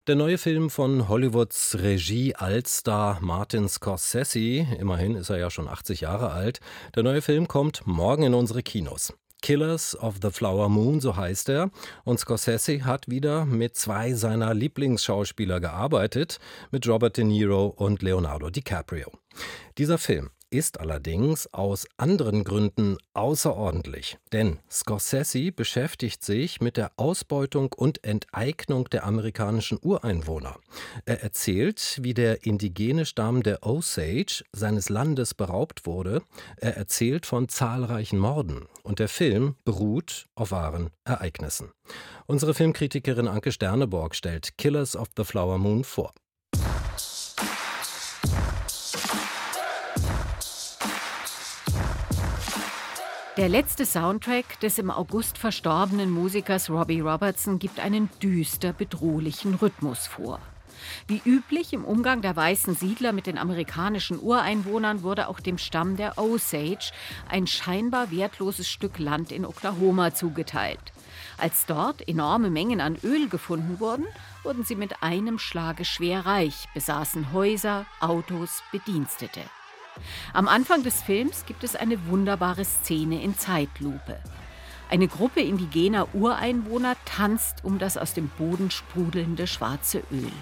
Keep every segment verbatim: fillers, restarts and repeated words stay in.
Der neue Film von Hollywoods Regie-Allstar Martin Scorsese, immerhin ist er ja schon achtzig Jahre alt, der neue Film kommt morgen in unsere Kinos. Killers of the Flower Moon, so heißt er. Und Scorsese hat wieder mit zwei seiner Lieblingsschauspieler gearbeitet, mit Robert De Niro und Leonardo DiCaprio. Dieser Film ist allerdings aus anderen Gründen außerordentlich. Denn Scorsese beschäftigt sich mit der Ausbeutung und Enteignung der amerikanischen Ureinwohner. Er erzählt, wie der indigene Stamm der Osage seines Landes beraubt wurde. Er erzählt von zahlreichen Morden. Und der Film beruht auf wahren Ereignissen. Unsere Filmkritikerin Anke Sterneborg stellt Killers of the Flower Moon vor. Der letzte Soundtrack des im August verstorbenen Musikers Robbie Robertson gibt einen düster bedrohlichen Rhythmus vor. Wie üblich im Umgang der weißen Siedler mit den amerikanischen Ureinwohnern wurde auch dem Stamm der Osage ein scheinbar wertloses Stück Land in Oklahoma zugeteilt. Als dort enorme Mengen an Öl gefunden wurden, wurden sie mit einem Schlage schwer reich, besaßen Häuser, Autos, Bedienstete. Am Anfang des Films gibt es eine wunderbare Szene in Zeitlupe. Eine Gruppe indigener Ureinwohner tanzt um das aus dem Boden sprudelnde schwarze Öl.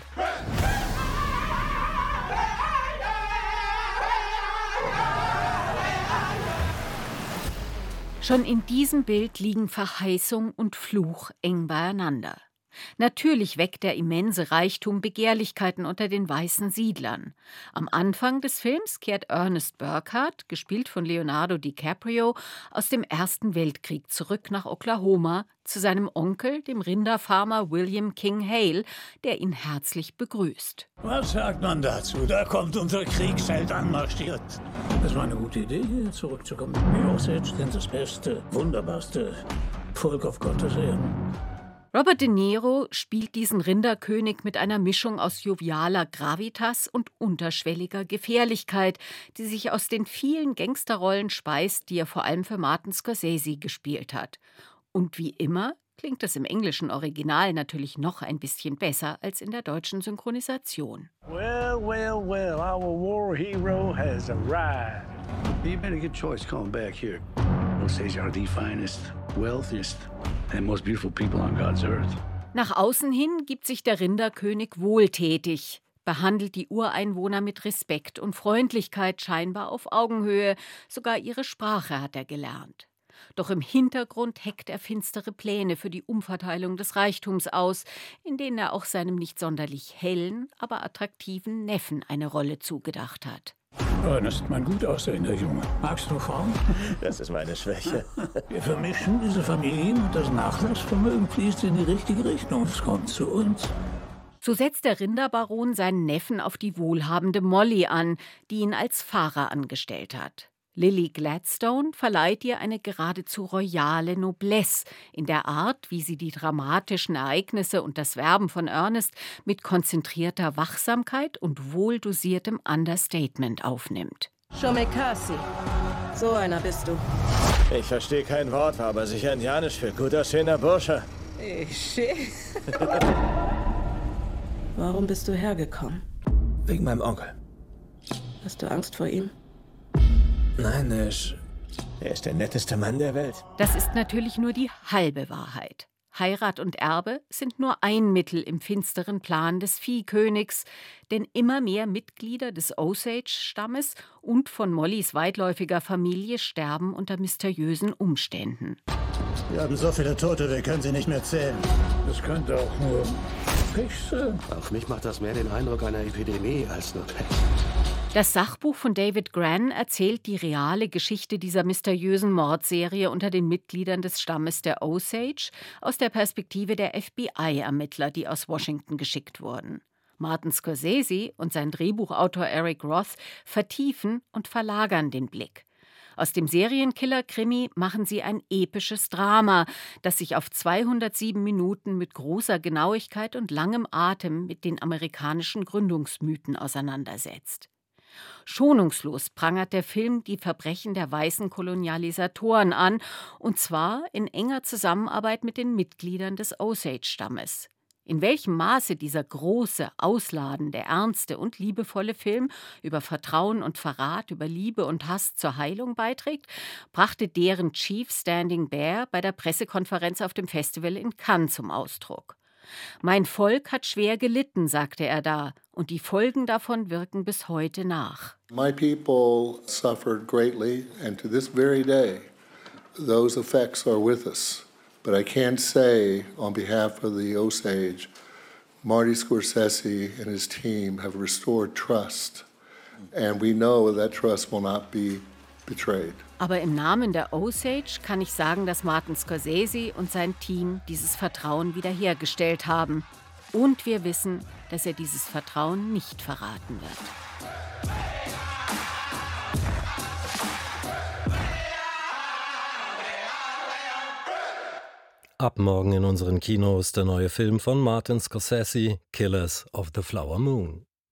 Schon in diesem Bild liegen Verheißung und Fluch eng beieinander. Natürlich weckt der immense Reichtum Begehrlichkeiten unter den weißen Siedlern. Am Anfang des Films kehrt Ernest Burkhardt, gespielt von Leonardo DiCaprio, aus dem Ersten Weltkrieg zurück nach Oklahoma zu seinem Onkel, dem Rinderfarmer William King Hale, der ihn herzlich begrüßt. Was sagt man dazu? Da kommt unser Kriegsheld anmarschiert. Es war eine gute Idee, hier zurückzukommen. Die Osage sind das beste, wunderbarste Volk auf Gottes Erden. Robert De Niro spielt diesen Rinderkönig mit einer Mischung aus jovialer Gravitas und unterschwelliger Gefährlichkeit, die sich aus den vielen Gangsterrollen speist, die er vor allem für Martin Scorsese gespielt hat. Und wie immer klingt das im englischen Original natürlich noch ein bisschen besser als in der deutschen Synchronisation. Well, well, well, our war hero has arrived. You made a good choice coming back here. Osage are the finest, wealthiest and most beautiful people on God's earth. Nach außen hin gibt sich der Rinderkönig wohltätig, behandelt die Ureinwohner mit Respekt und Freundlichkeit scheinbar auf Augenhöhe, sogar ihre Sprache hat er gelernt. Doch im Hintergrund heckt er finstere Pläne für die Umverteilung des Reichtums aus, in denen er auch seinem nicht sonderlich hellen, aber attraktiven Neffen eine Rolle zugedacht hat. Ernest, mein gut aussehender Junge. Magst du Frauen? Das ist meine Schwäche. Wir vermischen diese Familien und das Nachlassvermögen fließt in die richtige Richtung. Es kommt zu uns. So setzt der Rinderbaron seinen Neffen auf die wohlhabende Molly an, die ihn als Fahrer angestellt hat. Lily Gladstone verleiht ihr eine geradezu royale Noblesse in der Art, wie sie die dramatischen Ereignisse und das Werben von Ernest mit konzentrierter Wachsamkeit und wohldosiertem Understatement aufnimmt. Shomekasi. So einer bist du. Ich verstehe kein Wort, aber sicher indianisch für gut aussehender Bursche. Ich. Warum bist du hergekommen? Wegen meinem Onkel. Hast du Angst vor ihm? Nein, er ist, er ist der netteste Mann der Welt. Das ist natürlich nur die halbe Wahrheit. Heirat und Erbe sind nur ein Mittel im finsteren Plan des Viehkönigs, denn immer mehr Mitglieder des Osage-Stammes und von Mollys weitläufiger Familie sterben unter mysteriösen Umständen. Wir haben so viele Tote, wir können sie nicht mehr zählen. Das könnte auch nur Pech sein. Auf mich macht das mehr den Eindruck einer Epidemie als nur Pech. Das Sachbuch von David Grann erzählt die reale Geschichte dieser mysteriösen Mordserie unter den Mitgliedern des Stammes der Osage aus der Perspektive der F B I-Ermittler, die aus Washington geschickt wurden. Martin Scorsese und sein Drehbuchautor Eric Roth vertiefen und verlagern den Blick. Aus dem Serienkiller-Krimi machen sie ein episches Drama, das sich auf zweihundertsieben Minuten mit großer Genauigkeit und langem Atem mit den amerikanischen Gründungsmythen auseinandersetzt. Schonungslos prangert der Film die Verbrechen der weißen Kolonialisatoren an, und zwar in enger Zusammenarbeit mit den Mitgliedern des Osage-Stammes. In welchem Maße dieser große, ausladende, ernste und liebevolle Film über Vertrauen und Verrat, über Liebe und Hass zur Heilung beiträgt, brachte deren Chief Standing Bear bei der Pressekonferenz auf dem Festival in Cannes zum Ausdruck. Mein Volk hat schwer gelitten, sagte er da, und die Folgen davon wirken bis heute nach. My people suffered greatly, and to this very day, those effects are with us. But I can say, on behalf of the Osage, Marty Scorsese and his team have restored trust, and we know that trust will not be betrayed. Aber im Namen der Osage kann ich sagen, dass Martin Scorsese und sein Team dieses Vertrauen wiederhergestellt haben. Und wir wissen, dass er dieses Vertrauen nicht verraten wird. Ab morgen in unseren Kinos der neue Film von Martin Scorsese, Killers of the Flower Moon.